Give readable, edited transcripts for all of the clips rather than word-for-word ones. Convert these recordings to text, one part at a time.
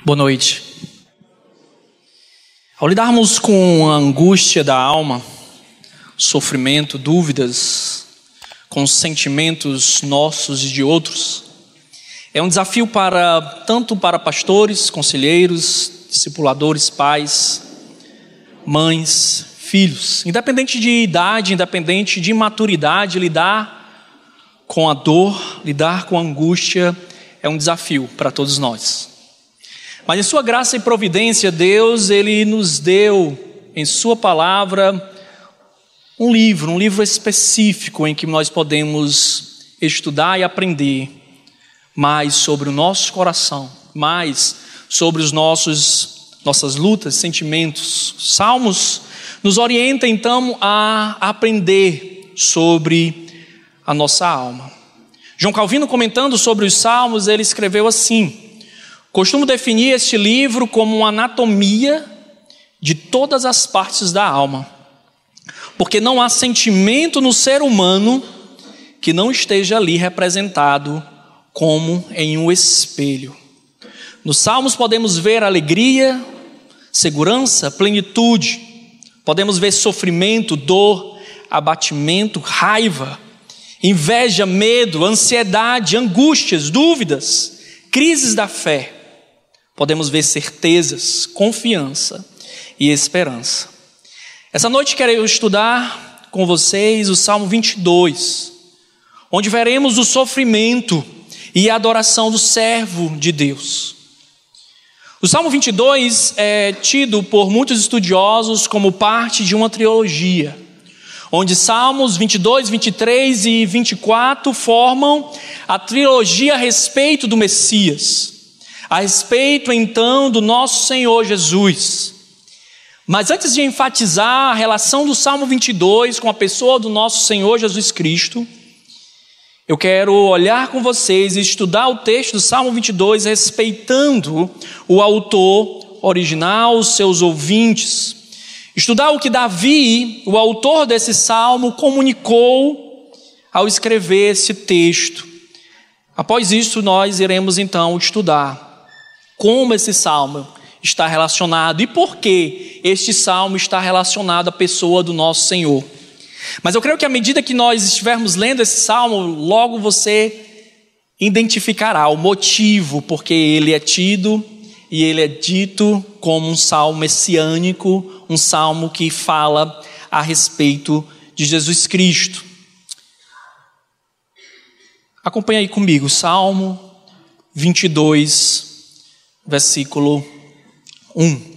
Boa noite. Ao lidarmos com a angústia da alma, sofrimento, dúvidas, com os sentimentos nossos e de outros, é um desafio tanto para pastores, conselheiros, discipuladores, pais, mães, filhos, independente de idade, independente de maturidade, lidar com a dor, lidar com a angústia é um desafio para todos nós. Mas em sua graça e providência, Deus, Ele nos deu em sua palavra um livro específico em que nós podemos estudar e aprender mais sobre o nosso coração, mais sobre os nossas lutas, sentimentos. Salmos nos orienta então a aprender sobre a nossa alma. João Calvino, comentando sobre os Salmos, ele escreveu assim: costumo definir este livro como uma anatomia de todas as partes da alma, porque não há sentimento no ser humano que não esteja ali representado como em um espelho. Nos Salmos podemos ver alegria, segurança, plenitude, podemos ver sofrimento, dor, abatimento, raiva, inveja, medo, ansiedade, angústias, dúvidas, crises da fé. Podemos ver certezas, confiança e esperança. Essa noite quero estudar com vocês o Salmo 22, onde veremos o sofrimento e a adoração do servo de Deus. O Salmo 22 é tido por muitos estudiosos como parte de uma trilogia, onde Salmos 22, 23 e 24 formam a trilogia a respeito do Messias, a respeito então do nosso Senhor Jesus. Mas antes de enfatizar a relação do Salmo 22 com a pessoa do nosso Senhor Jesus Cristo, eu quero olhar com vocês e estudar o texto do Salmo 22 respeitando o autor original, os seus ouvintes. Estudar o que Davi, o autor desse salmo, comunicou ao escrever esse texto. Após isso, nós iremos então estudar como esse salmo está relacionado e por que este salmo está relacionado à pessoa do nosso Senhor. Mas eu creio que à medida que nós estivermos lendo esse salmo, logo você identificará o motivo porque ele é tido e ele é dito como um salmo messiânico, um salmo que fala a respeito de Jesus Cristo. Acompanhe aí comigo, Salmo 22, versículo 1.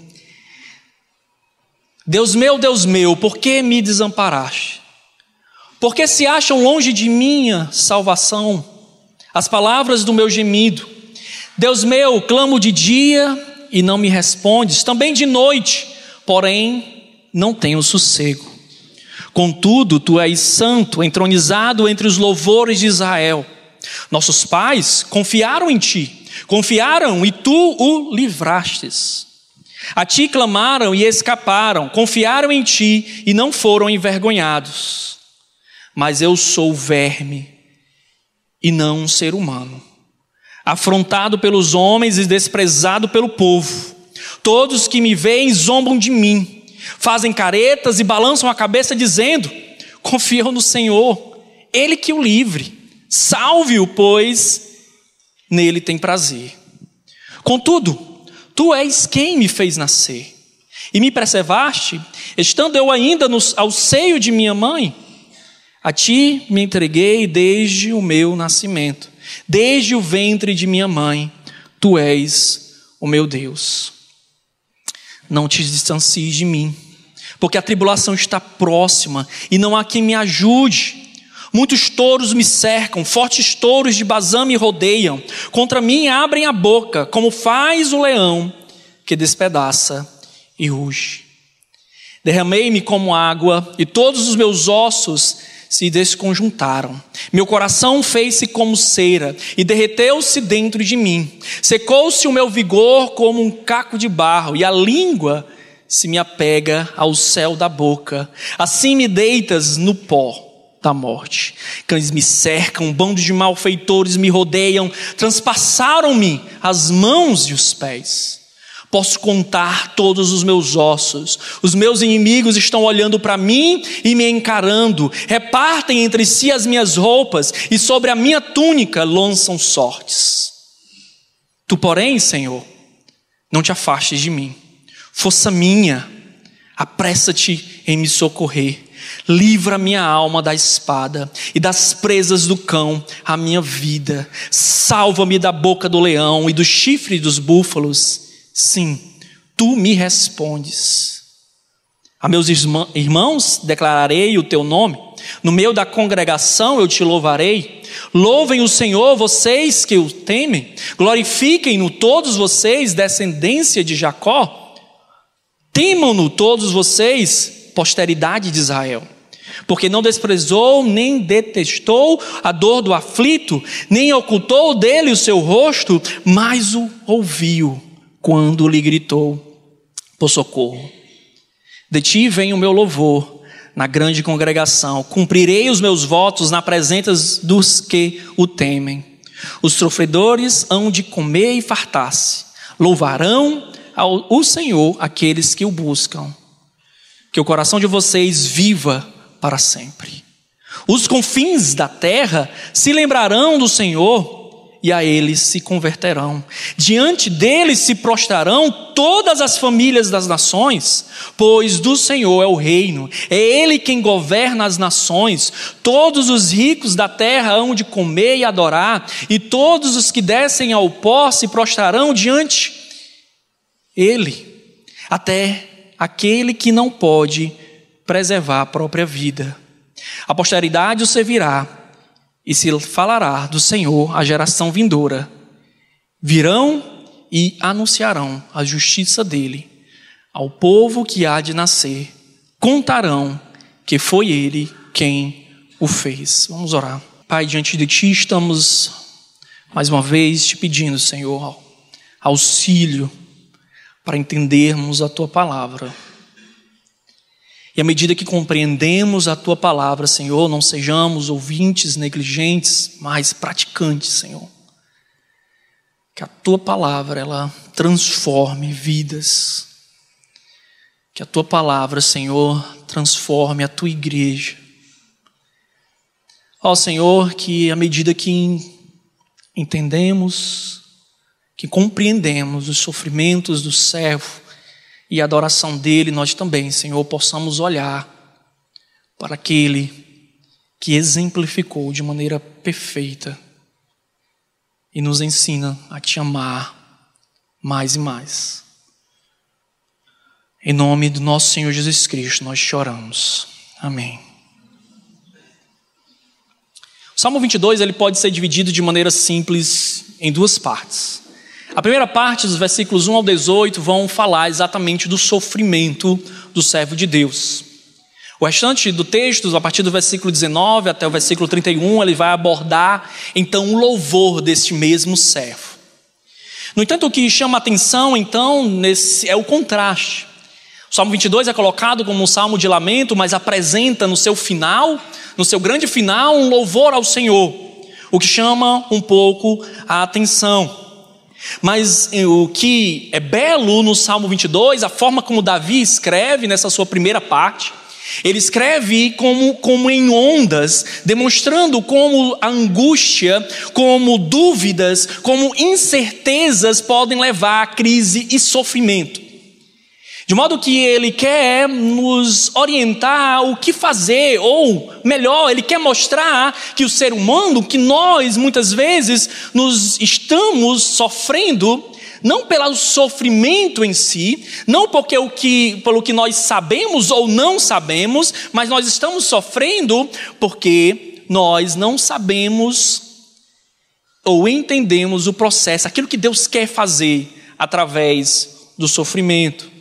Deus meu, por que me desamparaste? Por que se acham longe de minha salvação as palavras do meu gemido? Deus meu, clamo de dia e não me respondes, também de noite, porém não tenho sossego. Contudo, tu és santo, entronizado entre os louvores de Israel. Nossos pais confiaram em ti, confiaram e tu o livrastes. A ti clamaram e escaparam, confiaram em ti e não foram envergonhados. Mas eu sou verme e não um ser humano, afrontado pelos homens e desprezado pelo povo. Todos que me veem zombam de mim, fazem caretas e balançam a cabeça dizendo: confiam no Senhor, Ele que o livre. Salve-o, pois nele tem prazer. Contudo, tu és quem me fez nascer e me preservaste, estando eu ainda ao seio de minha mãe. A ti me entreguei desde o meu nascimento, desde o ventre de minha mãe. Tu és o meu Deus. Não te distancies de mim, porque a tribulação está próxima e não há quem me ajude. Muitos touros me cercam, fortes touros de Bazã me rodeiam. Contra mim abrem a boca, como faz o leão que despedaça e ruge. Derramei-me como água e todos os meus ossos se desconjuntaram. Meu coração fez-se como cera e derreteu-se dentro de mim. Secou-se o meu vigor como um caco de barro e a língua se me apega ao céu da boca. Assim me deitas no pó da morte. Cães me cercam, um bando de malfeitores me rodeiam, transpassaram-me as mãos e os pés. posso contar todos os meus ossos. Os meus inimigos estão olhando para mim e me encarando. Repartem entre si as minhas roupas e sobre a minha túnica lançam sortes. Tu, porém, Senhor, não te afastes de mim. Força minha, apressa-te em me socorrer. Livra minha alma da espada e das presas do cão a minha vida. Salva-me da boca do leão e do chifre dos búfalos. Sim, tu me respondes. A meus irmãos declararei o teu nome. No meio da congregação eu te louvarei. Louvem o Senhor, vocês que o temem. Glorifiquem-no todos vocês, descendência de Jacó. Temam-no todos vocês, posteridade de Israel. Porque não desprezou, nem detestou a dor do aflito, nem ocultou dele o seu rosto, mas o ouviu quando lhe gritou por socorro. De ti vem o meu louvor na grande congregação. Cumprirei os meus votos na presença dos que o temem. Os sofredores hão de comer e fartar-se. Louvarão o Senhor aqueles que o buscam. Que o coração de vocês viva para sempre. Os confins da terra se lembrarão do Senhor e a eles se converterão. Diante deles se prostrarão todas as famílias das nações, pois do Senhor é o reino, é Ele quem governa as nações. Todos os ricos da terra hão de comer e adorar, e todos os que descem ao pó se prostrarão diante Ele, até aquele que não pode preservar a própria vida. A posteridade o servirá, e se falará do Senhor à geração vindoura. Virão e anunciarão a justiça dele ao povo que há de nascer. Contarão que foi ele quem o fez. Vamos orar. Pai, diante de ti estamos mais uma vez te pedindo, Senhor, auxílio para entendermos a tua palavra. E à medida que compreendemos a tua palavra, Senhor, não sejamos ouvintes negligentes, mas praticantes, Senhor. Que a tua palavra, ela transforme vidas. Que a tua palavra, Senhor, transforme a tua igreja. Ó Senhor, que à medida que entendemos, que compreendemos os sofrimentos do servo, e a adoração dele, nós também, Senhor, possamos olhar para aquele que exemplificou de maneira perfeita e nos ensina a te amar mais e mais. Em nome do nosso Senhor Jesus Cristo, nós choramos. Amém. O Salmo 22, ele pode ser dividido de maneira simples em duas partes. A primeira parte, dos versículos 1 ao 18, vão falar exatamente do sofrimento do servo de Deus. O restante do texto, a partir do versículo 19 até o versículo 31, ele vai abordar então o louvor deste mesmo servo. No entanto, o que chama a atenção então é o contraste. O Salmo 22 é colocado como um salmo de lamento, mas apresenta no seu final, no seu grande final, um louvor ao Senhor, o que chama um pouco a atenção. Mas o que é belo no Salmo 22, a forma como Davi escreve nessa sua primeira parte, ele escreve como em ondas, demonstrando como a angústia, como dúvidas, como incertezas podem levar a crise e sofrimento. De modo que ele quer nos orientar o que fazer, ou melhor, ele quer mostrar que o ser humano, que nós muitas vezes nos estamos sofrendo, não pelo sofrimento em si, não pelo que nós sabemos ou não sabemos, mas nós estamos sofrendo porque nós não sabemos ou entendemos o processo, aquilo que Deus quer fazer através do sofrimento.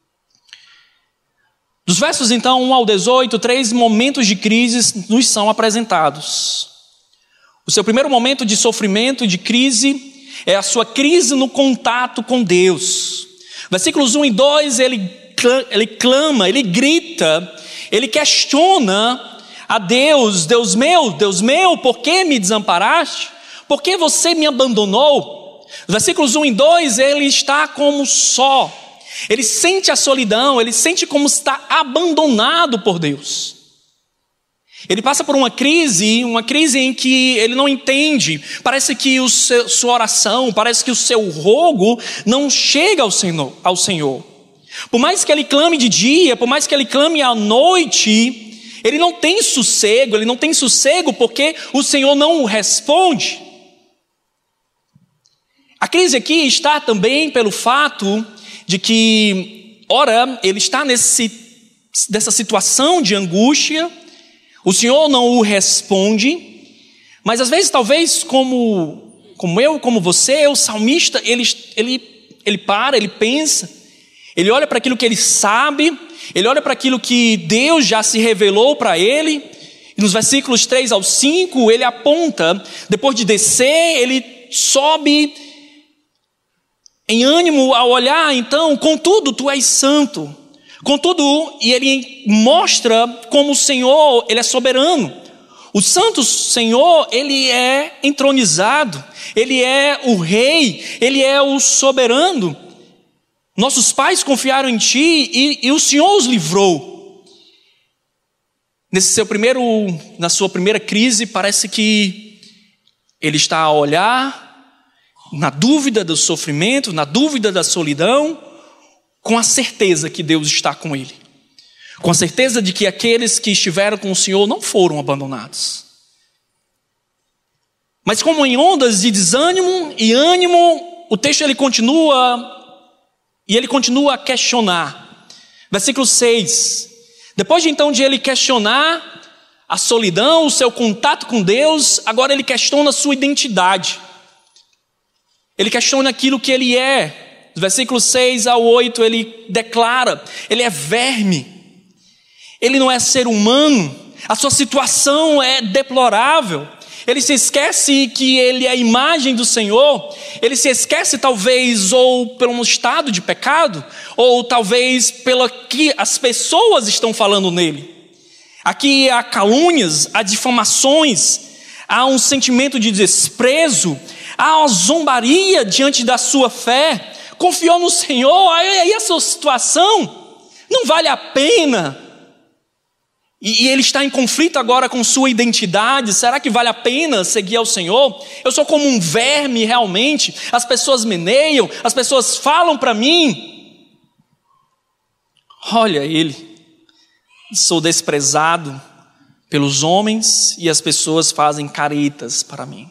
Dos versos então 1 ao 18, 3 momentos de crise nos são apresentados. O seu primeiro momento de sofrimento, de crise, é a sua crise no contato com Deus. Versículos 1 e 2, ele clama, ele grita, ele questiona a Deus: Deus meu, por que me desamparaste? Por que você me abandonou? Nos versículos 1 e 2, ele está como só. Ele sente a solidão, ele sente como está abandonado por Deus. Ele passa por uma crise em que ele não entende. Parece que sua oração, parece que o seu rogo não chega ao Senhor. Por mais que ele clame de dia, por mais que ele clame à noite, ele não tem sossego porque o Senhor não o responde. A crise aqui está também pelo fato de que, ora, ele está nessa situação de angústia, o Senhor não o responde, mas às vezes, talvez, como eu, como você, o salmista, ele para, ele pensa, ele olha para aquilo que ele sabe, ele olha para aquilo que Deus já se revelou para ele, e nos versículos 3 ao 5, ele aponta, depois de descer, ele sobe em ânimo ao olhar, então, contudo, tu és santo. Contudo, e ele mostra como o Senhor, ele é soberano. O santo Senhor, ele é entronizado, ele é o rei, ele é o soberano. Nossos pais confiaram em ti e o Senhor os livrou. Na sua primeira crise, parece que ele está a olhar, na dúvida do sofrimento, na dúvida da solidão, com a certeza que Deus está com ele. Com a certeza de que aqueles que estiveram com o Senhor não foram abandonados. Mas como em ondas de desânimo e ânimo, o texto ele continua a questionar. Versículo 6. Depois de ele questionar a solidão, o seu contato com Deus, agora ele questiona a sua identidade. Ele questiona aquilo que ele é. Dos versículos 6 ao 8 ele declara, ele é verme, ele não é ser humano, a sua situação é deplorável. Ele se esquece que ele é a imagem do Senhor, ele se esquece talvez ou pelo um estado de pecado, ou talvez pelo que as pessoas estão falando nele. Aqui há calúnias, há difamações, há um sentimento de desprezo, há uma zombaria diante da sua fé. Confiou no Senhor, aí a sua situação não vale a pena. E ele está em conflito agora com sua identidade. Será que vale a pena seguir ao Senhor? Eu sou como um verme realmente. As pessoas meneiam, as pessoas falam para mim. Olha ele, sou desprezado pelos homens e as pessoas fazem caretas para mim.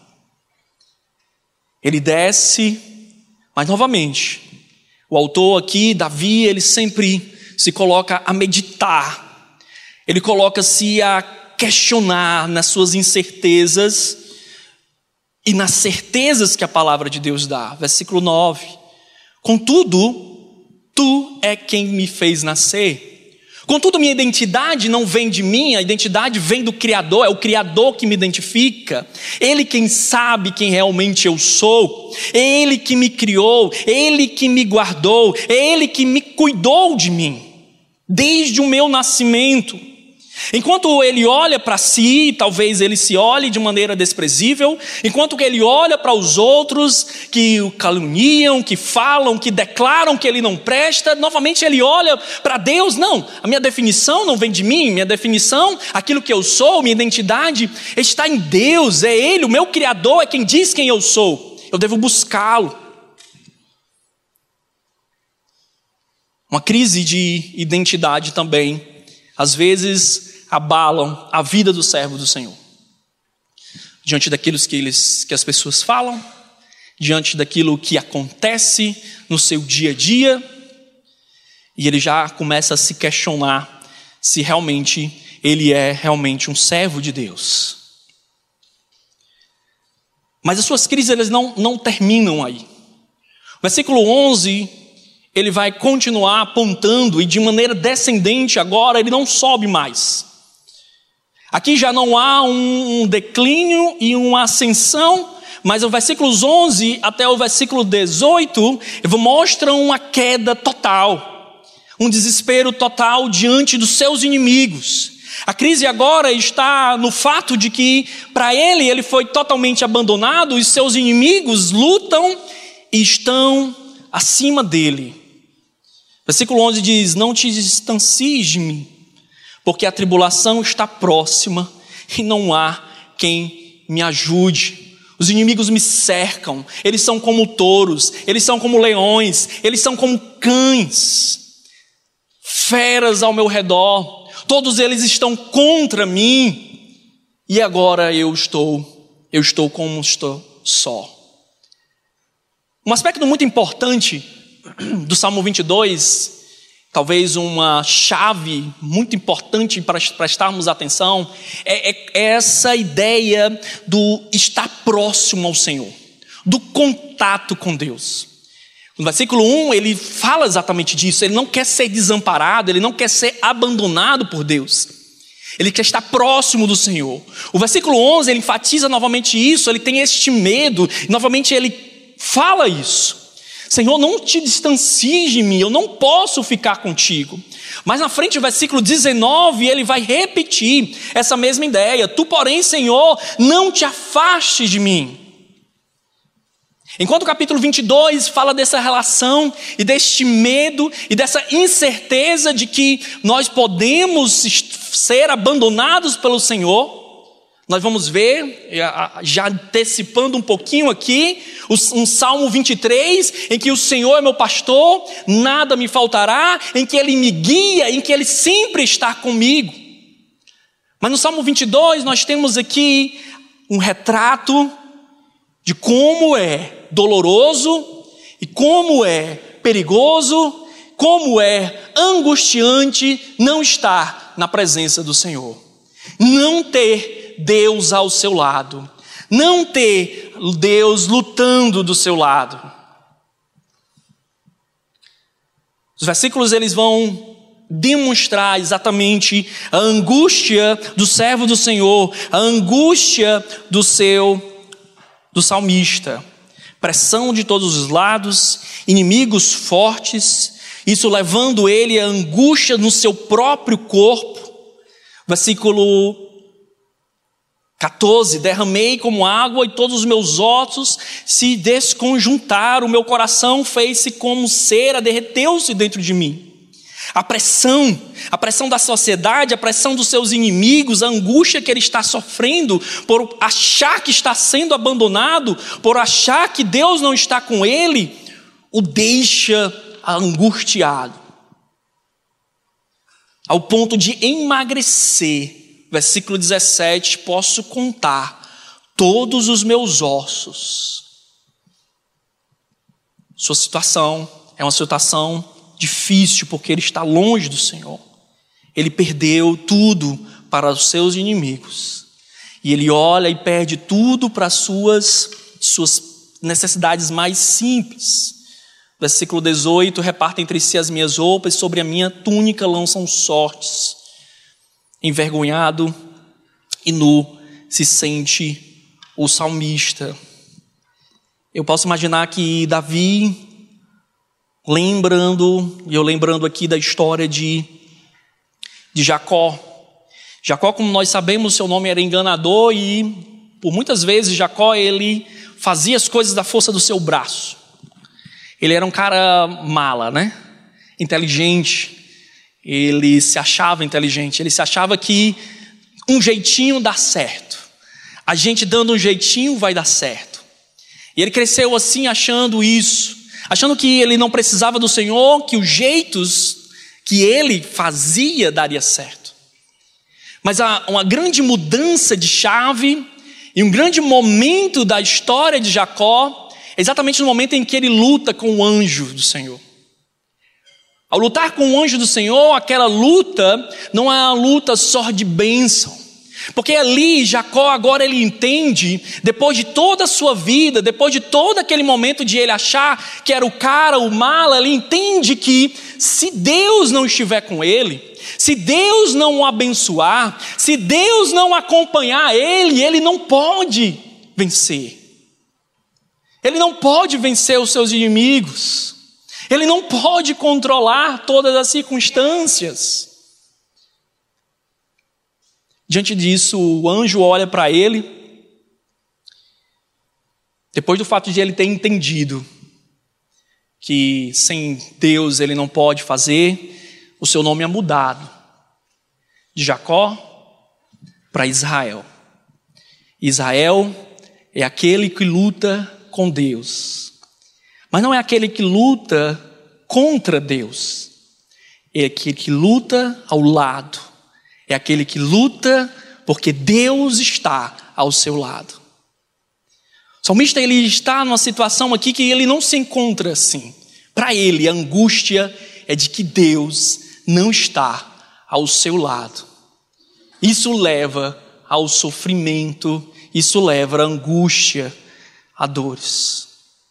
Ele desce, mas novamente, o autor aqui, Davi, ele sempre se coloca a meditar. Ele coloca-se a questionar nas suas incertezas e nas certezas que a palavra de Deus dá. Versículo 9. Contudo, tu é quem me fez nascer. Contudo, minha identidade não vem de mim, a identidade vem do Criador, é o Criador que me identifica. Ele quem sabe quem realmente eu sou. É Ele que me criou, é Ele que me guardou, é Ele que me cuidou de mim, desde o meu nascimento. Enquanto ele olha para si, talvez ele se olhe de maneira desprezível, enquanto que ele olha para os outros que o caluniam, que falam, que declaram que ele não presta, novamente ele olha para Deus. Não, a minha definição não vem de mim, minha definição, aquilo que eu sou, minha identidade está em Deus, é Ele, o meu Criador, é quem diz quem eu sou, eu devo buscá-lo. Uma crise de identidade também, às vezes, abalam a vida do servo do Senhor. Diante daquilo que as pessoas falam, diante daquilo que acontece no seu dia a dia, e ele já começa a se questionar se realmente ele é realmente um servo de Deus. Mas as suas crises elas não terminam aí. O versículo 11, ele vai continuar apontando e de maneira descendente agora, ele não sobe mais. Aqui já não há um declínio e uma ascensão, mas os versículos 11 até o versículo 18 mostram uma queda total, um desespero total diante dos seus inimigos. A crise agora está no fato de que para ele foi totalmente abandonado, os seus inimigos lutam e estão acima dele. Versículo 11 diz: não te distancies de mim, porque a tribulação está próxima e não há quem me ajude. Os inimigos me cercam, eles são como touros, eles são como leões, eles são como cães, feras ao meu redor, todos eles estão contra mim, e agora eu estou como estou só. Um aspecto muito importante do Salmo 22, talvez uma chave muito importante para prestarmos atenção, é essa ideia do estar próximo ao Senhor, do contato com Deus. No versículo 1 ele fala exatamente disso, ele não quer ser desamparado, ele não quer ser abandonado por Deus, ele quer estar próximo do Senhor. O versículo 11 ele enfatiza novamente isso, ele tem este medo, novamente ele fala isso: Senhor, não te distancies de mim, eu não posso ficar contigo. Mas na frente do versículo 19, ele vai repetir essa mesma ideia: tu, porém, Senhor, não te afastes de mim. Enquanto o capítulo 22 fala dessa relação e deste medo e dessa incerteza de que nós podemos ser abandonados pelo Senhor, nós vamos ver, já antecipando um pouquinho aqui, um Salmo 23, em que o Senhor é meu pastor, nada me faltará, em que Ele me guia, em que Ele sempre está comigo. Mas no Salmo 22 nós temos aqui um retrato de como é doloroso e como é perigoso, como é angustiante não estar na presença do Senhor, não ter Deus ao seu lado, não ter Deus lutando do seu lado. Os versículos eles vão demonstrar exatamente a angústia do servo do Senhor, a angústia do salmista. Pressão de todos os lados, inimigos fortes, isso levando ele à angústia no seu próprio corpo. Versículo 14, derramei como água e todos os meus ossos se desconjuntaram, o meu coração fez-se como cera, derreteu-se dentro de mim. A pressão da sociedade, a pressão dos seus inimigos, a angústia que ele está sofrendo por achar que está sendo abandonado, por achar que Deus não está com ele, o deixa angustiado, ao ponto de emagrecer. Versículo 17, posso contar todos os meus ossos. Sua situação é uma situação difícil, porque ele está longe do Senhor. Ele perdeu tudo para os seus inimigos. E ele olha e perde tudo para as suas necessidades mais simples. Versículo 18, repartem entre si as minhas roupas, sobre a minha túnica lançam sortes. Envergonhado e nu se sente o salmista. Eu posso imaginar que Davi, lembrando aqui da história de Jacó. Jacó, como nós sabemos, seu nome era enganador e por muitas vezes Jacó ele fazia as coisas da força do seu braço. Ele era um cara mala, né? Inteligente. Ele se achava inteligente, ele se achava que um jeitinho dá certo, a gente dando um jeitinho vai dar certo. E ele cresceu assim achando isso, achando que ele não precisava do Senhor, que os jeitos que ele fazia daria certo. Mas há uma grande mudança de chave e um grande momento da história de Jacó, exatamente no momento em que ele luta com o anjo do Senhor. Ao lutar com o anjo do Senhor, aquela luta não é uma luta só de bênção. Porque ali Jacó agora ele entende, depois de toda a sua vida, depois de todo aquele momento de ele achar que era o cara, o mala, ele entende que se Deus não estiver com ele, se Deus não o abençoar, se Deus não acompanhar ele, ele não pode vencer. Ele não pode vencer os seus inimigos. Ele não pode controlar todas as circunstâncias. Diante disso, o anjo olha para ele, depois do fato de ele ter entendido que sem Deus ele não pode fazer, o seu nome é mudado de Jacó para Israel. Israel é aquele que luta com Deus, mas não é aquele que luta contra Deus, é aquele que luta ao lado, é aquele que luta porque Deus está ao seu lado. O salmista ele está numa situação aqui que ele não se encontra assim. Para ele, a angústia é de que Deus não está ao seu lado. Isso leva ao sofrimento, isso leva à angústia, a dores.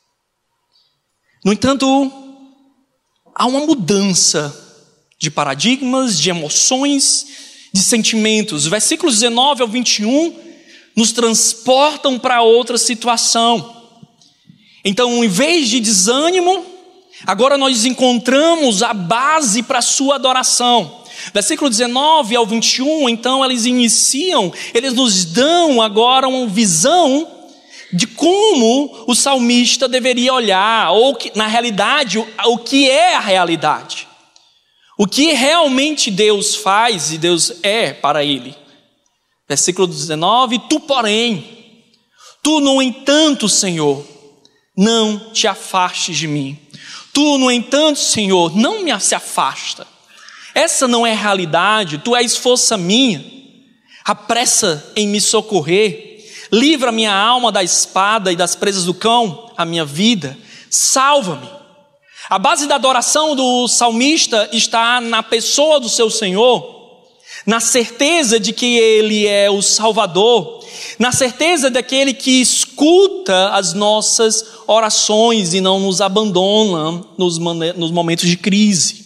No entanto, há uma mudança de paradigmas, de emoções, de sentimentos. Versículos 19 ao 21 nos transportam para outra situação. Então, em vez de desânimo, agora nós encontramos a base para a sua adoração. Versículo 19 ao 21, então eles nos dão agora uma visão de como o salmista deveria olhar, ou que, na realidade, o que é a realidade. O que realmente Deus faz e Deus é para ele. Versículo 19, tu, no entanto, Senhor, não te afastes de mim. Tu, no entanto, Senhor, não me se afasta. Essa não é a realidade, tu és força minha. Apressa em me socorrer. Livra minha alma da espada e das presas do cão, a minha vida. Salva-me. A base da adoração do salmista está na pessoa do seu Senhor, na certeza de que Ele é o Salvador, na certeza daquele que escuta as nossas orações e não nos abandona nos momentos de crise.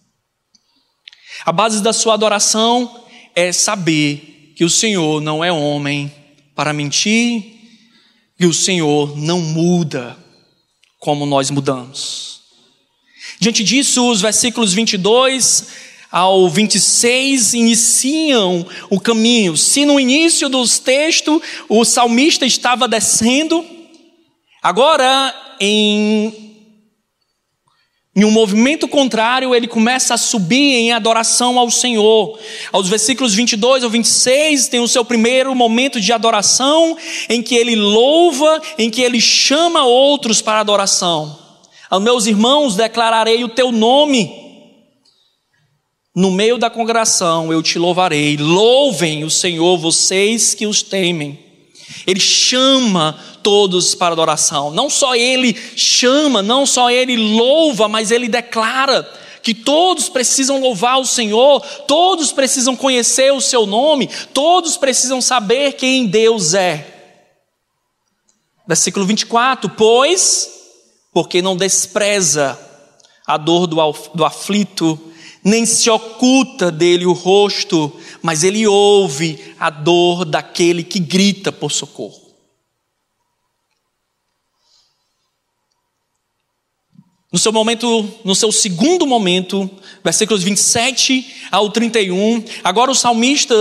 A base da sua adoração é saber que o Senhor não é homem para mentir, e o Senhor não muda como nós mudamos. Diante disso, os versículos 22 ao 26 iniciam o caminho. Se no início dos textos o salmista estava descendo, agora em um movimento contrário ele começa a subir em adoração ao Senhor. Aos versículos 22 ao 26 tem o seu primeiro momento de adoração, em que ele louva, em que ele chama outros para adoração. Aos meus irmãos declararei o teu nome. No meio da congregação eu te louvarei. Louvem o Senhor, vocês que os temem. Ele chama todos para adoração. Não só ele chama, não só ele louva, mas ele declara que todos precisam louvar o Senhor, todos precisam conhecer o seu nome, todos precisam saber quem Deus é. Versículo 24, porque não despreza a dor do aflito, nem se oculta dele o rosto, mas ele ouve a dor daquele que grita por socorro. No seu segundo momento, versículos 27 ao 31, agora o salmista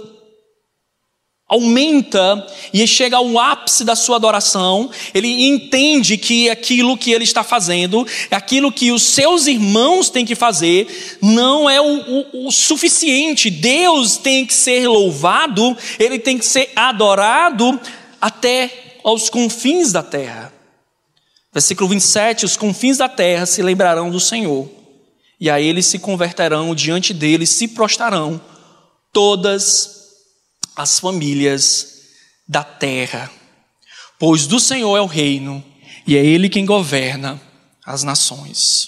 aumenta e chega ao ápice da sua adoração. Ele entende que aquilo que ele está fazendo, aquilo que os seus irmãos têm que fazer, não é o suficiente. Deus tem que ser louvado, ele tem que ser adorado até aos confins da terra. Versículo 27, os confins da terra se lembrarão do Senhor, e a eles se converterão, diante dele se prostrarão todas as famílias da terra, pois do Senhor é o reino, e é ele quem governa as nações.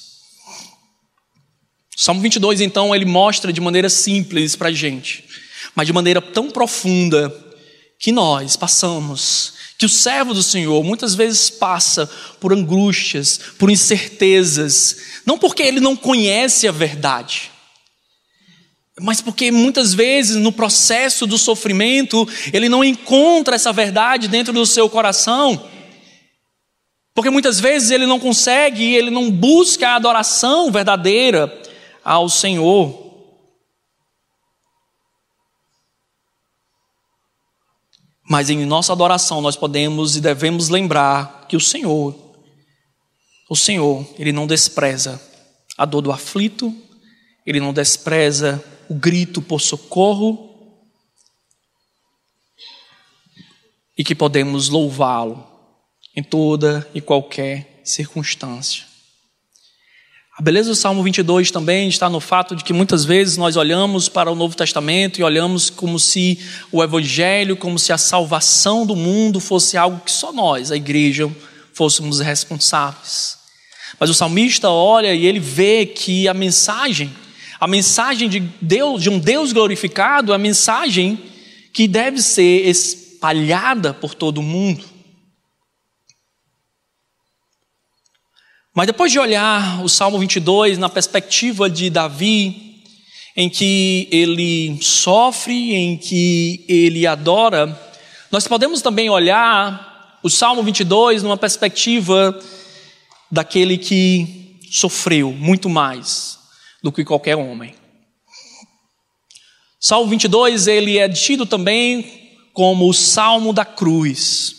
Salmo 22, então, ele mostra de maneira simples para a gente, mas de maneira tão profunda, que nós passamos, que o servo do Senhor muitas vezes passa por angústias, por incertezas, não porque ele não conhece a verdade, mas porque muitas vezes no processo do sofrimento ele não encontra essa verdade dentro do seu coração, porque muitas vezes ele não consegue, ele não busca a adoração verdadeira ao Senhor. Mas em nossa adoração nós podemos e devemos lembrar que o Senhor O Senhor, Ele não despreza a dor do aflito, Ele não despreza o grito por socorro, e que podemos louvá-lo em toda e qualquer circunstância. A beleza do Salmo 22 também está no fato de que muitas vezes nós olhamos para o Novo Testamento e olhamos como se o Evangelho, como se a salvação do mundo fosse algo que só nós, a igreja, fôssemos responsáveis. Mas o salmista olha e ele vê que a mensagem de Deus, de um Deus glorificado, é a mensagem que deve ser espalhada por todo o mundo. Mas depois de olhar o Salmo 22 na perspectiva de Davi, em que ele sofre, em que ele adora, nós podemos também olhar o Salmo 22 numa perspectiva daquele que sofreu muito mais do que qualquer homem. Salmo 22, ele é tido também como o Salmo da cruz.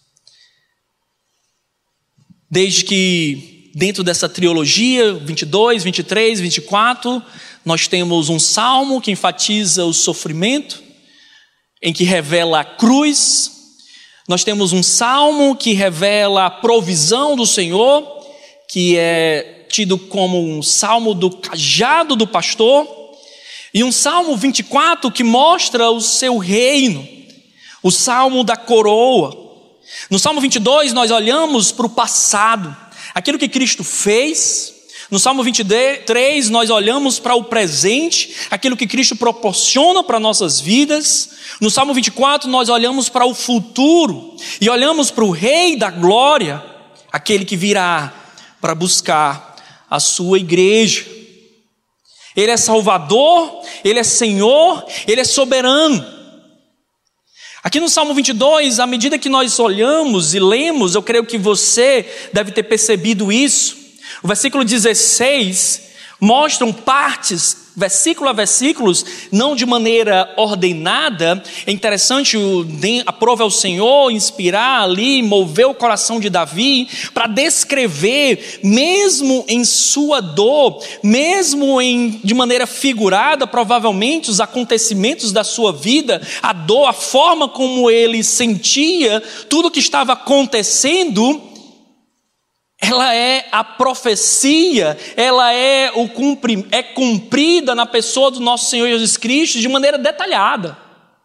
Desde que dentro dessa trilogia, 22, 23, 24, nós temos um salmo que enfatiza o sofrimento, em que revela a cruz. Nós temos um salmo que revela a provisão do Senhor, que é tido como um salmo do cajado do pastor. E um salmo 24 que mostra o seu reino, o salmo da coroa. No salmo 22 nós olhamos para o passado, aquilo que Cristo fez. No Salmo 23 nós olhamos para o presente, aquilo que Cristo proporciona para nossas vidas. No Salmo 24 nós olhamos para o futuro e olhamos para o Rei da Glória, aquele que virá para buscar a sua igreja. Ele é Salvador, Ele é Senhor, Ele é soberano. Aqui no Salmo 22, à medida que nós olhamos e lemos, eu creio que você deve ter percebido isso. O versículo 16 mostram partes, versículo a versículos, não de maneira ordenada. É interessante, aprove ao Senhor inspirar ali, mover o coração de Davi para descrever, mesmo em sua dor, mesmo de maneira figurada, provavelmente os acontecimentos da sua vida, a dor, a forma como ele sentia tudo o que estava acontecendo. Ela é a profecia, ela é cumprida na pessoa do nosso Senhor Jesus Cristo de maneira detalhada.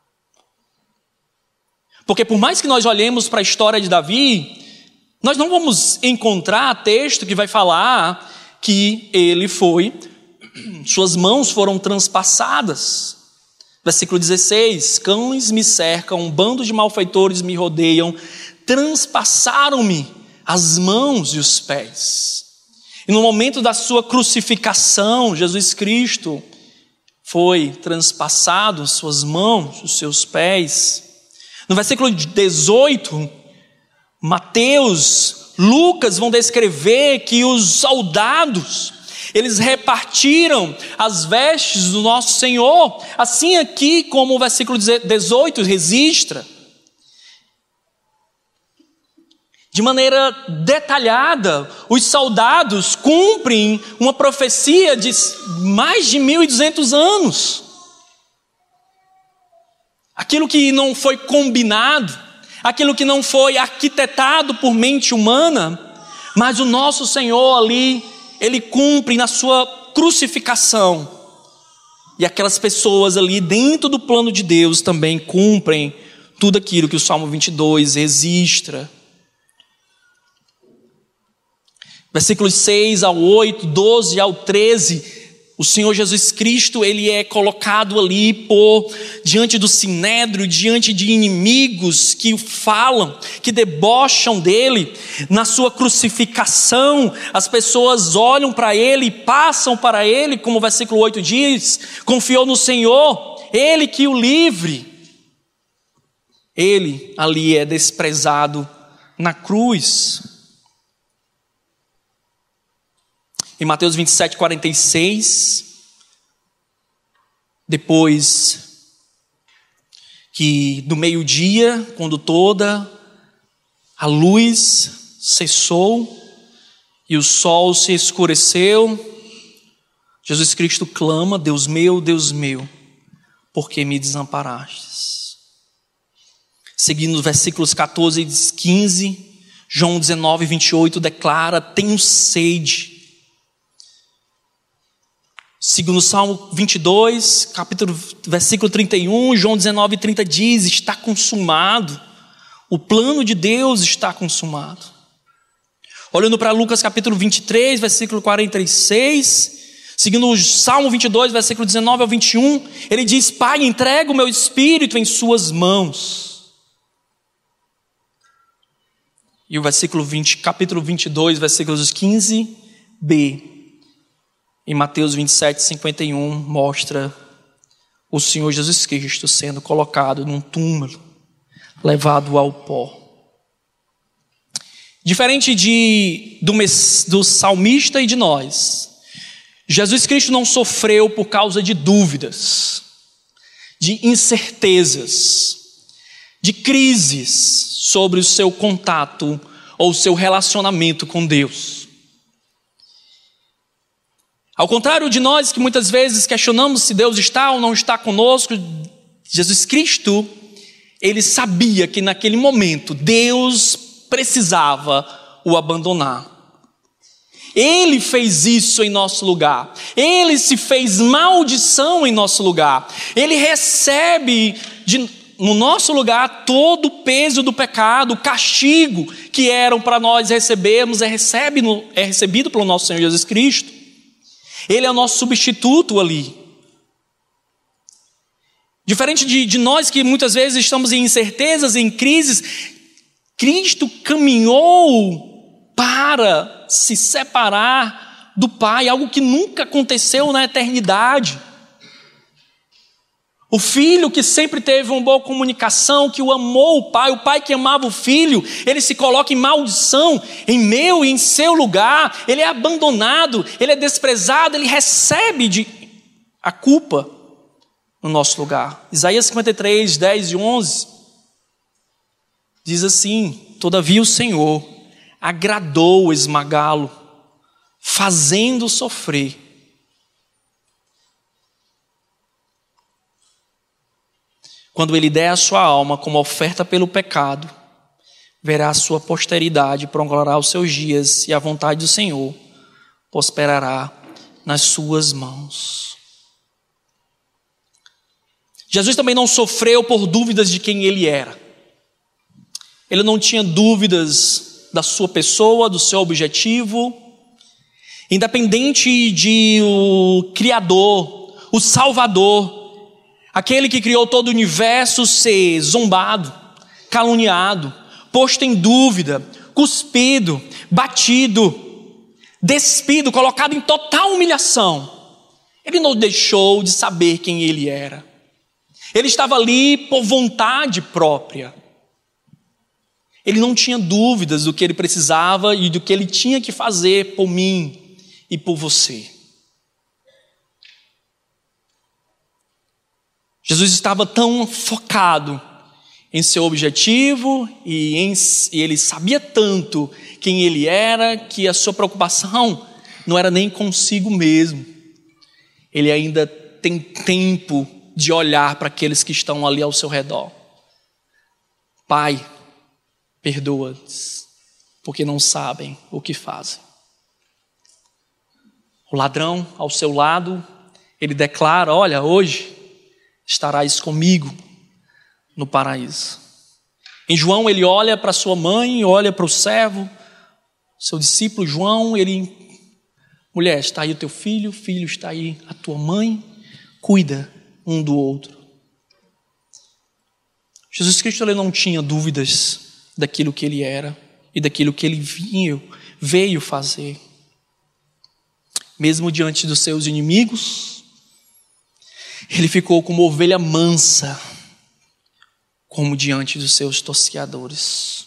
Porque por mais que nós olhemos para a história de Davi, nós não vamos encontrar texto que vai falar que suas mãos foram transpassadas. Versículo 16, cães me cercam, um bando de malfeitores me rodeiam, transpassaram-me as mãos e os pés. E no momento da sua crucificação, Jesus Cristo foi transpassado, suas mãos, os seus pés. No versículo 18, Mateus, Lucas vão descrever que os soldados, eles repartiram as vestes do nosso Senhor, assim aqui como o versículo 18 registra. De maneira detalhada, os soldados cumprem uma profecia de mais de 1.200 anos. Aquilo que não foi combinado, aquilo que não foi arquitetado por mente humana, mas o nosso Senhor ali, Ele cumpre na sua crucificação. E aquelas pessoas ali dentro do plano de Deus também cumprem tudo aquilo que o Salmo 22 registra. Versículos 6 ao 8, 12 ao 13, o Senhor Jesus Cristo, Ele é colocado ali diante do sinédrio, diante de inimigos que o falam, que debocham dele. Na sua crucificação, as pessoas olham para ele, passam para ele, como o versículo 8 diz, confiou no Senhor, Ele que o livre. Ele ali é desprezado na cruz. Em Mateus 27, 46, depois que do meio-dia, quando toda a luz cessou e o sol se escureceu, Jesus Cristo clama: Deus meu, por que me desamparastes? Seguindo os versículos 14 e 15, João 19, 28 declara: tenho sede. Segundo o Salmo 22, versículo 31, João 19, 30 diz: está consumado. O plano de Deus está consumado. Olhando para Lucas capítulo 23, versículo 46, seguindo o Salmo 22, versículo 19 ao 21, ele diz: Pai, entrego o meu espírito em suas mãos. E o capítulo 22, versículos 15b, em Mateus 27, 51, mostra o Senhor Jesus Cristo sendo colocado num túmulo, levado ao pó. Diferente do salmista e de nós, Jesus Cristo não sofreu por causa de dúvidas, de incertezas, de crises sobre o seu contato ou o seu relacionamento com Deus. Ao contrário de nós, que muitas vezes questionamos se Deus está ou não está conosco, Jesus Cristo, ele sabia que naquele momento Deus precisava o abandonar. Ele fez isso em nosso lugar. Ele se fez maldição em nosso lugar. Ele recebe no nosso lugar todo o peso do pecado, o castigo que eram para nós recebermos, é recebido pelo nosso Senhor Jesus Cristo. Ele é o nosso substituto ali. Diferente de nós que muitas vezes estamos em incertezas, em crises, Cristo caminhou para se separar do Pai, algo que nunca aconteceu na eternidade. O filho que sempre teve uma boa comunicação, que o amou o pai que amava o filho, ele se coloca em maldição, em meu e em seu lugar, ele é abandonado, ele é desprezado, ele recebe a culpa no nosso lugar. Isaías 53, 10 e 11, diz assim: todavia o Senhor agradou esmagá-lo, fazendo sofrer. Quando ele der a sua alma como oferta pelo pecado, verá a sua posteridade, prolongará os seus dias, e a vontade do Senhor prosperará nas suas mãos. Jesus também não sofreu por dúvidas de quem ele era. Ele não tinha dúvidas da sua pessoa, do seu objetivo. Independente de o Criador, o Salvador, aquele que criou todo o universo, ser zombado, caluniado, posto em dúvida, cuspido, batido, despido, colocado em total humilhação, ele não deixou de saber quem ele era. Ele estava ali por vontade própria. Ele não tinha dúvidas do que ele precisava e do que ele tinha que fazer por mim e por você. Jesus estava tão focado em seu objetivo e ele sabia tanto quem ele era, que a sua preocupação não era nem consigo mesmo. Ele ainda tem tempo de olhar para aqueles que estão ali ao seu redor. Pai, perdoa-os, porque não sabem o que fazem. O ladrão ao seu lado, ele declara: olha, hoje estarás comigo no paraíso. Em João, ele olha para sua mãe, olha para o servo, seu discípulo João, mulher, está aí o teu filho, está aí a tua mãe, cuida um do outro. Jesus Cristo, ele não tinha dúvidas daquilo que ele era e daquilo que ele veio fazer. Mesmo diante dos seus inimigos, ele ficou como ovelha mansa, como diante dos seus tosqueadores.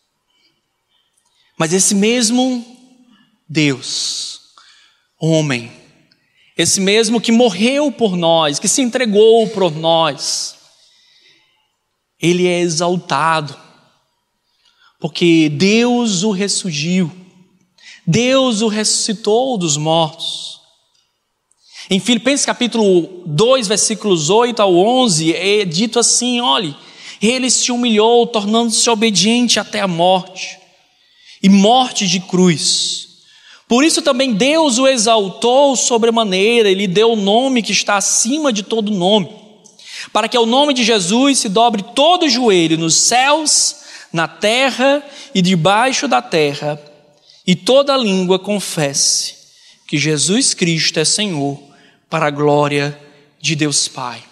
Mas esse mesmo Deus, homem, esse mesmo que morreu por nós, que se entregou por nós, ele é exaltado, porque Deus o ressurgiu. Deus o ressuscitou dos mortos. Em Filipenses capítulo 2, versículos 8 ao 11, é dito assim: olhe, ele se humilhou, tornando-se obediente até a morte, e morte de cruz. Por isso também Deus o exaltou sobremaneira, e lhe deu o nome que está acima de todo nome, para que ao nome de Jesus se dobre todo o joelho, nos céus, na terra e debaixo da terra, e toda língua confesse que Jesus Cristo é Senhor, para a glória de Deus Pai.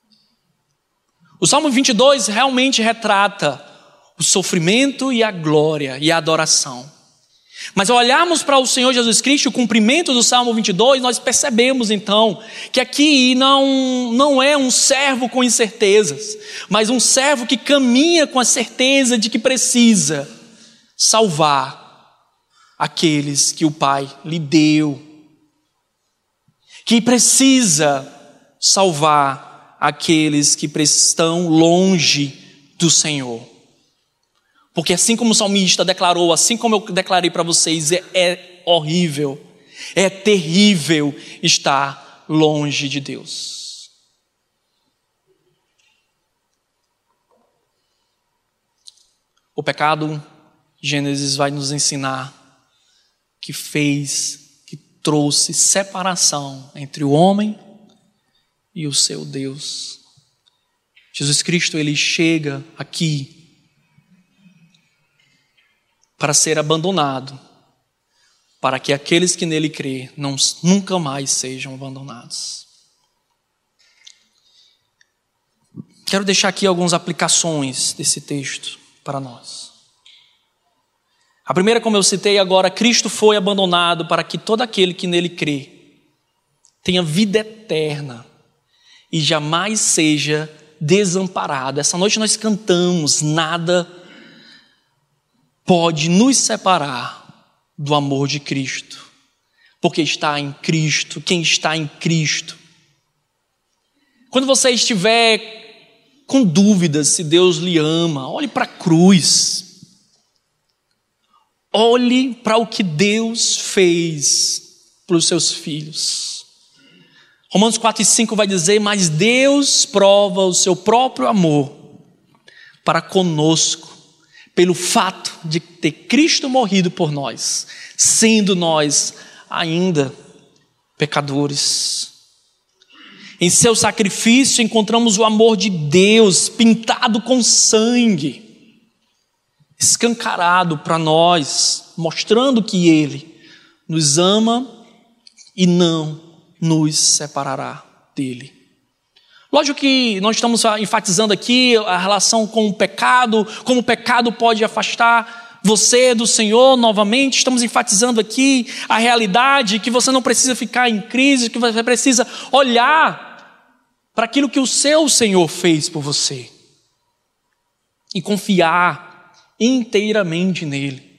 O Salmo 22 realmente retrata o sofrimento e a glória e a adoração. Mas ao olharmos para o Senhor Jesus Cristo, o cumprimento do Salmo 22, nós percebemos então que aqui não é um servo com incertezas, mas um servo que caminha com a certeza de que precisa salvar aqueles que o Pai lhe deu, que precisa salvar aqueles que estão longe do Senhor. Porque assim como o salmista declarou, assim como eu declarei para vocês, é horrível, é terrível estar longe de Deus. O pecado, Gênesis vai nos ensinar, que trouxe separação entre o homem e o seu Deus. Jesus Cristo, ele chega aqui para ser abandonado, para que aqueles que nele crê nunca mais sejam abandonados. Quero deixar aqui algumas aplicações desse texto para nós. A primeira, como eu citei agora, Cristo foi abandonado para que todo aquele que nele crê tenha vida eterna e jamais seja desamparado. Essa noite nós cantamos: nada pode nos separar do amor de Cristo, porque está em Cristo, quem está em Cristo. Quando você estiver com dúvidas se Deus lhe ama, olhe para a cruz. Olhe para o que Deus fez para os seus filhos. Romanos 4:5 vai dizer: mas Deus prova o seu próprio amor para conosco, pelo fato de ter Cristo morrido por nós, sendo nós ainda pecadores. Em seu sacrifício encontramos o amor de Deus pintado com sangue, escancarado para nós, mostrando que Ele nos ama e não nos separará dele. Lógico que nós estamos enfatizando aqui a relação com o pecado, como o pecado pode afastar você do Senhor novamente. Estamos enfatizando aqui a realidade que você não precisa ficar em crise, que você precisa olhar para aquilo que o seu Senhor fez por você e confiar inteiramente nele,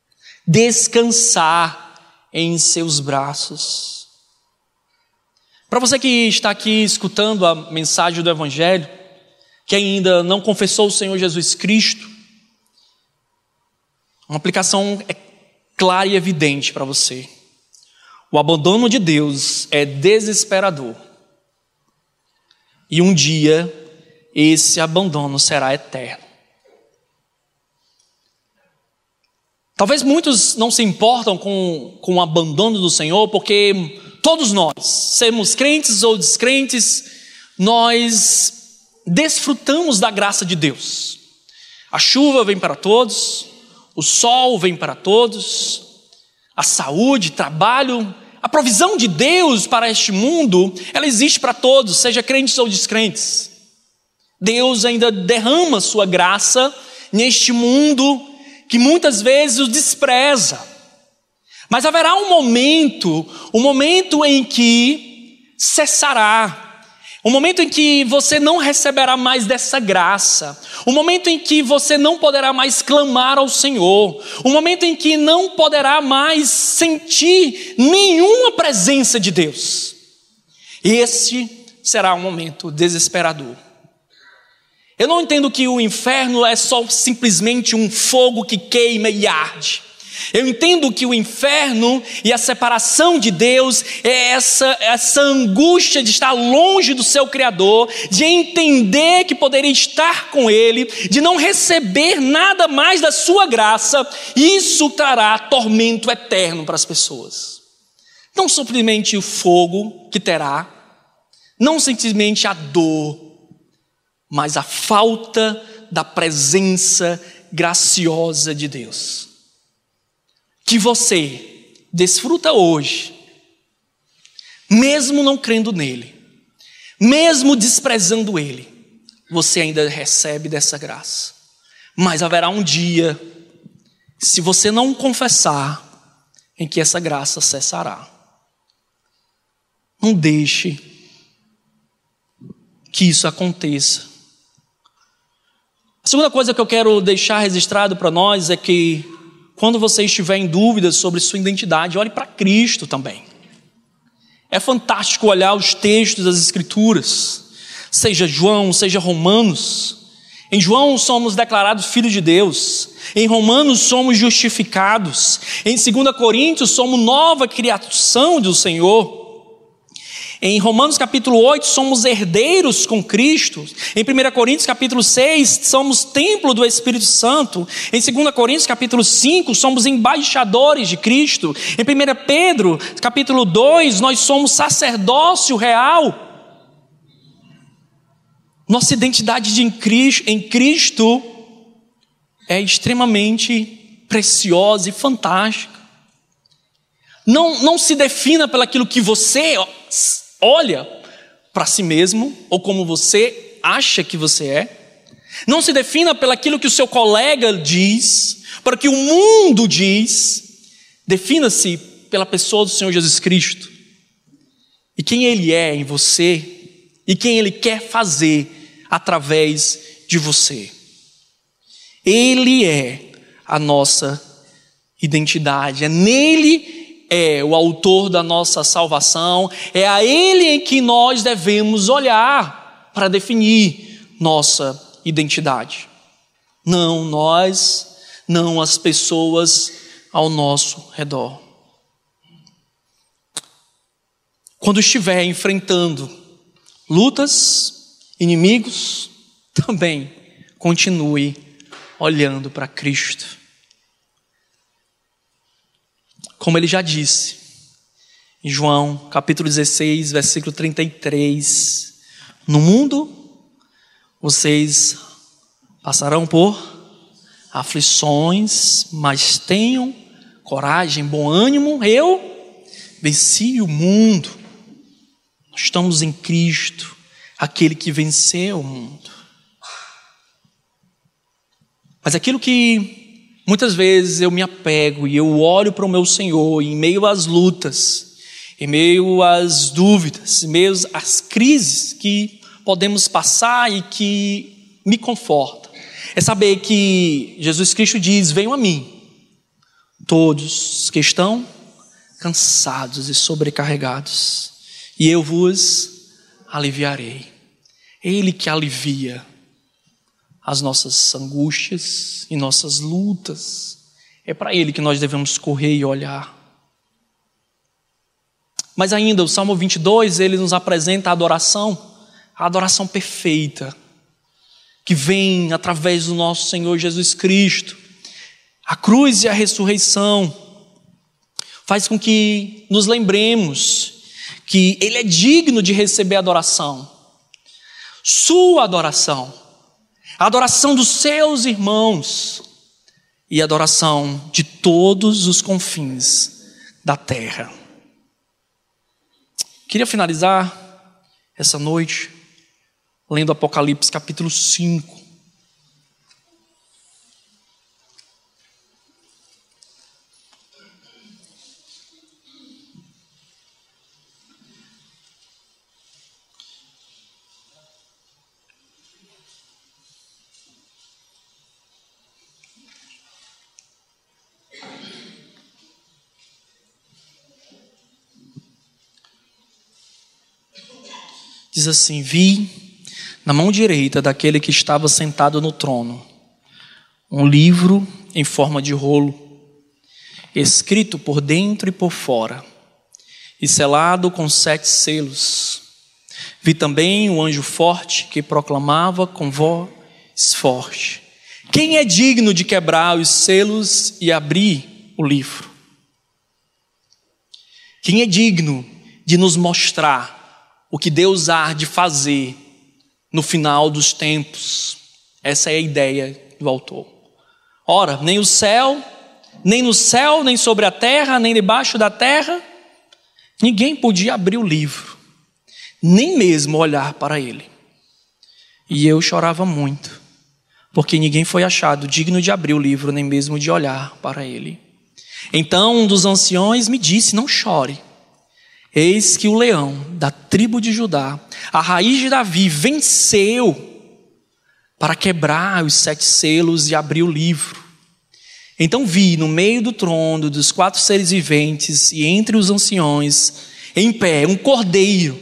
descansar em seus braços. Para você que está aqui escutando a mensagem do Evangelho, que ainda não confessou o Senhor Jesus Cristo, uma aplicação é clara e evidente para você. O abandono de Deus é desesperador, e um dia esse abandono será eterno. Talvez muitos não se importam com o abandono do Senhor, porque todos nós, sermos crentes ou descrentes, nós desfrutamos da graça de Deus. A chuva vem para todos, o sol vem para todos, a saúde, trabalho, a provisão de Deus para este mundo, ela existe para todos, seja crentes ou descrentes. Deus ainda derrama sua graça neste mundo que muitas vezes o despreza. Mas haverá um momento em que cessará, um momento em que você não receberá mais dessa graça, um momento em que você não poderá mais clamar ao Senhor, um momento em que não poderá mais sentir nenhuma presença de Deus. Esse será um momento desesperador. Eu não entendo que o inferno é só simplesmente um fogo que queima e arde. Eu entendo que o inferno e a separação de Deus é essa angústia de estar longe do seu Criador, de entender que poderia estar com Ele, de não receber nada mais da sua graça. Isso trará tormento eterno para as pessoas. Não simplesmente o fogo que terá, não simplesmente a dor, mas a falta da presença graciosa de Deus. Que você desfruta hoje, mesmo não crendo nele, mesmo desprezando ele, você ainda recebe dessa graça. Mas haverá um dia, se você não confessar, em que essa graça cessará. Não deixe que isso aconteça. A segunda coisa que eu quero deixar registrado para nós é que quando você estiver em dúvidas sobre sua identidade, olhe para Cristo também. É fantástico olhar os textos das Escrituras, seja João, seja Romanos. Em João somos declarados filhos de Deus, em Romanos somos justificados, em 2 Coríntios somos nova criação do Senhor. Em Romanos capítulo 8, somos herdeiros com Cristo. Em 1 Coríntios capítulo 6, somos templo do Espírito Santo. Em 2 Coríntios capítulo 5, somos embaixadores de Cristo. Em 1 Pedro capítulo 2, nós somos sacerdócio real. Nossa identidade em Cristo é extremamente preciosa e fantástica. Não se defina pelaquilo que você olha para si mesmo, ou como você acha que você é. Não se defina pelaquilo que o seu colega diz, para que o mundo diz. Defina-se pela pessoa do Senhor Jesus Cristo, e quem Ele é em você, e quem Ele quer fazer através de você. Ele é a nossa identidade, é nele é o autor da nossa salvação, é a Ele em que nós devemos olhar para definir nossa identidade. Não nós, não as pessoas ao nosso redor. Quando estiver enfrentando lutas, inimigos, também continue olhando para Cristo. Como ele já disse, em João capítulo 16, versículo 33, no mundo vocês passarão por aflições, mas tenham coragem, bom ânimo, eu venci o mundo. Nós estamos em Cristo, aquele que venceu o mundo. Mas aquilo que muitas vezes eu me apego e eu olho para o meu Senhor em meio às lutas, em meio às dúvidas, em meio às crises que podemos passar e que me conforta. É saber que Jesus Cristo diz: venham a mim, todos que estão cansados e sobrecarregados, e eu vos aliviarei. Ele que alivia as nossas angústias e nossas lutas. É para Ele que nós devemos correr e olhar. Mas ainda o Salmo 22, ele nos apresenta a adoração perfeita, que vem através do nosso Senhor Jesus Cristo. A cruz e a ressurreição faz com que nos lembremos que Ele é digno de receber adoração. Sua adoração, a adoração dos seus irmãos e a adoração de todos os confins da terra. Queria finalizar essa noite lendo Apocalipse capítulo 5. Diz assim: vi na mão direita daquele que estava sentado no trono um livro em forma de rolo, escrito por dentro e por fora, e selado com 7 selos. Vi também um anjo forte que proclamava com voz forte: quem é digno de quebrar os selos e abrir o livro? Quem é digno de nos mostrar o que Deus há de fazer no final dos tempos? Essa é a ideia do autor. Ora, nem o céu, nem no céu, nem sobre a terra, nem debaixo da terra, ninguém podia abrir o livro, nem mesmo olhar para ele. E eu chorava muito, porque ninguém foi achado digno de abrir o livro, nem mesmo de olhar para ele. Então um dos anciões me disse: não chore. Eis que o leão da tribo de Judá, a raiz de Davi, venceu para quebrar os 7 selos e abrir o livro. Então vi no meio do trono dos 4 seres viventes e entre os anciões, em pé, um cordeiro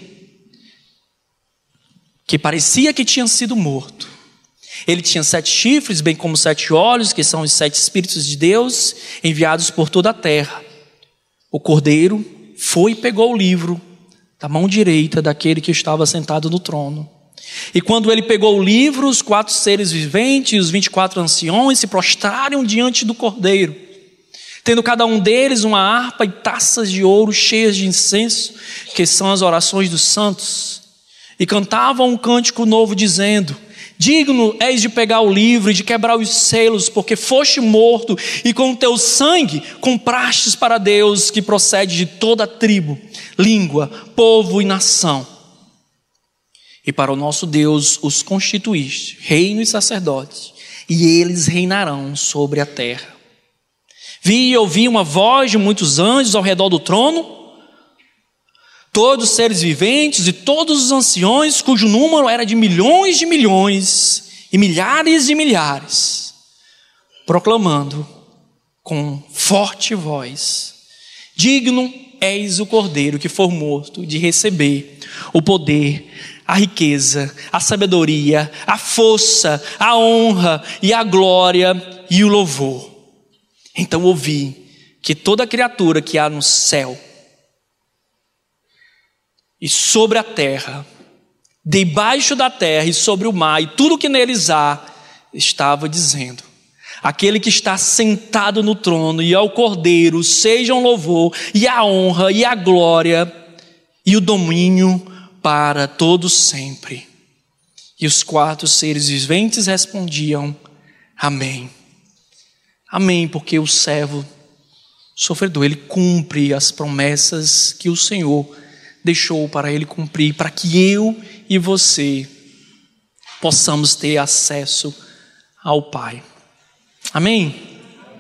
que parecia que tinha sido morto. Ele tinha 7 chifres, bem como 7 olhos, que são os 7 Espíritos de Deus enviados por toda a terra. O cordeiro foi e pegou o livro da mão direita daquele que estava sentado no trono. E quando ele pegou o livro, os 4 seres viventes e os 24 anciões se prostraram diante do cordeiro, tendo cada um deles uma harpa e taças de ouro cheias de incenso, que são as orações dos santos, e cantavam um cântico novo dizendo: digno és de pegar o livro e de quebrar os selos, porque foste morto e com o teu sangue comprastes para Deus, que procede de toda tribo, língua, povo e nação. E para o nosso Deus os constituíste reino e sacerdotes, e eles reinarão sobre a terra. Vi e ouvi uma voz de muitos anjos ao redor do trono, todos os seres viventes e todos os anciões, cujo número era de milhões e milhares de milhares, proclamando com forte voz: digno és o cordeiro que for morto de receber o poder, a riqueza, a sabedoria, a força, a honra e a glória e o louvor. Então ouvi que toda criatura que há no céu e sobre a terra, debaixo da terra e sobre o mar, e tudo que neles há, estava dizendo: aquele que está sentado no trono e ao cordeiro sejam louvor e a honra e a glória e o domínio para todos sempre. E os 4 seres viventes respondiam: amém. Amém, porque o servo sofredor, ele cumpre as promessas que o Senhor deixou para ele cumprir, para que eu e você possamos ter acesso ao Pai. Amém?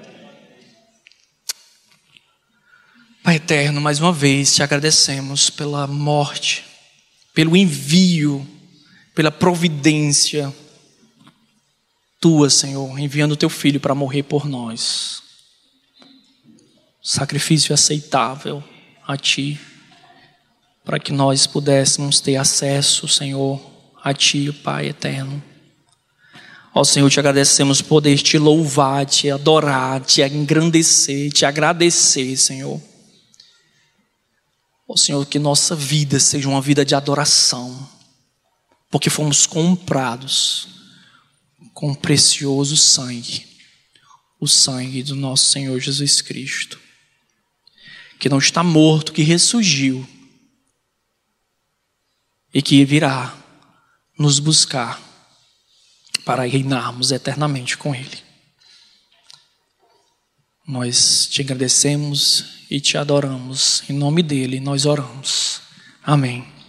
Pai eterno, mais uma vez te agradecemos pela morte, pelo envio, pela providência tua, Senhor, enviando o teu Filho para morrer por nós. Sacrifício aceitável a ti, para que nós pudéssemos ter acesso, Senhor, a ti, Pai eterno. Ó Senhor, te agradecemos poder te louvar, te adorar, te engrandecer, te agradecer, Senhor. Ó Senhor, que nossa vida seja uma vida de adoração, porque fomos comprados com precioso sangue, o sangue do nosso Senhor Jesus Cristo, que não está morto, que ressurgiu e que virá nos buscar para reinarmos eternamente com Ele. Nós te agradecemos e te adoramos. Em nome dele nós oramos. Amém.